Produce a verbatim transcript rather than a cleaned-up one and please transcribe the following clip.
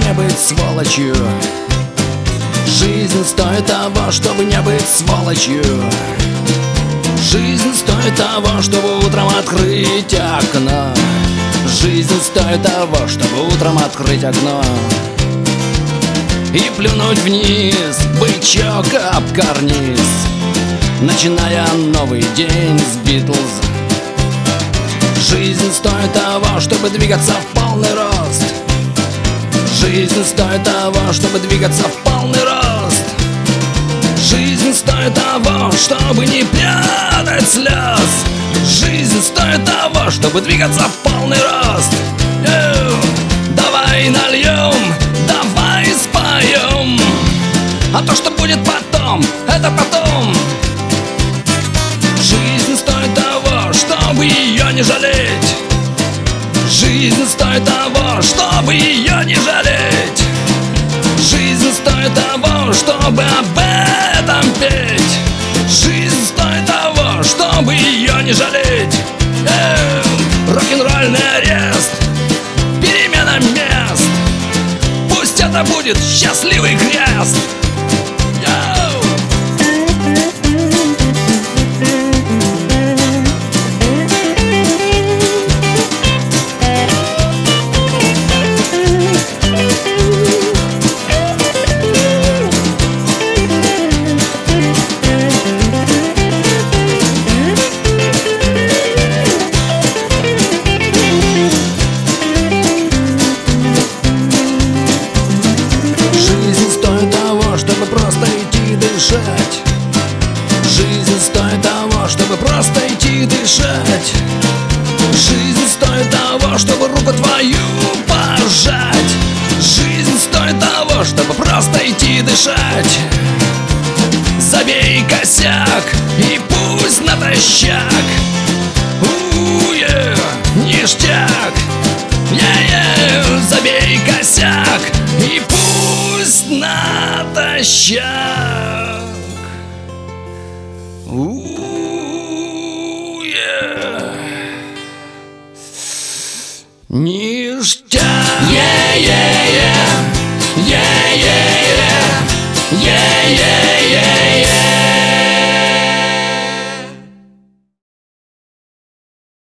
не быть сволочью. Жизнь стоит того, чтобы не быть сволочью. Жизнь стоит того, чтобы утром открыть окно. Жизнь стоит того, чтобы утром открыть окно и плюнуть вниз, бычок об карниз, начиная новый день с Битлз. Жизнь стоит того, чтобы двигаться в полный рост. Жизнь стоит того, чтобы двигаться в полный рост. Жизнь стоит того, чтобы не прятать слез. Жизнь стоит того, чтобы двигаться в полный рост. Йоу! Давай нальем, давай споем, а то, что будет потом, это потом. Жизнь стоит того, чтобы ее не жалеть. Жизнь стоит того, чтобы ее не жалеть. Жизнь стоит того, чтобы об этом петь. Жизнь стоит того, чтобы ее не жалеть. Эм, рок-н-ролльный арест, перемена мест. Пусть это будет счастливый крест. Йоу! Чтобы просто идти дышать. Жизнь стоит того, чтобы просто идти дышать. Жизнь стоит того, чтобы руку твою пожать. Жизнь стоит того, чтобы просто идти дышать. Забей косяк и пусть натощак. У-е, ништяк. Е-е, забей косяк и пусть натощак. У-е.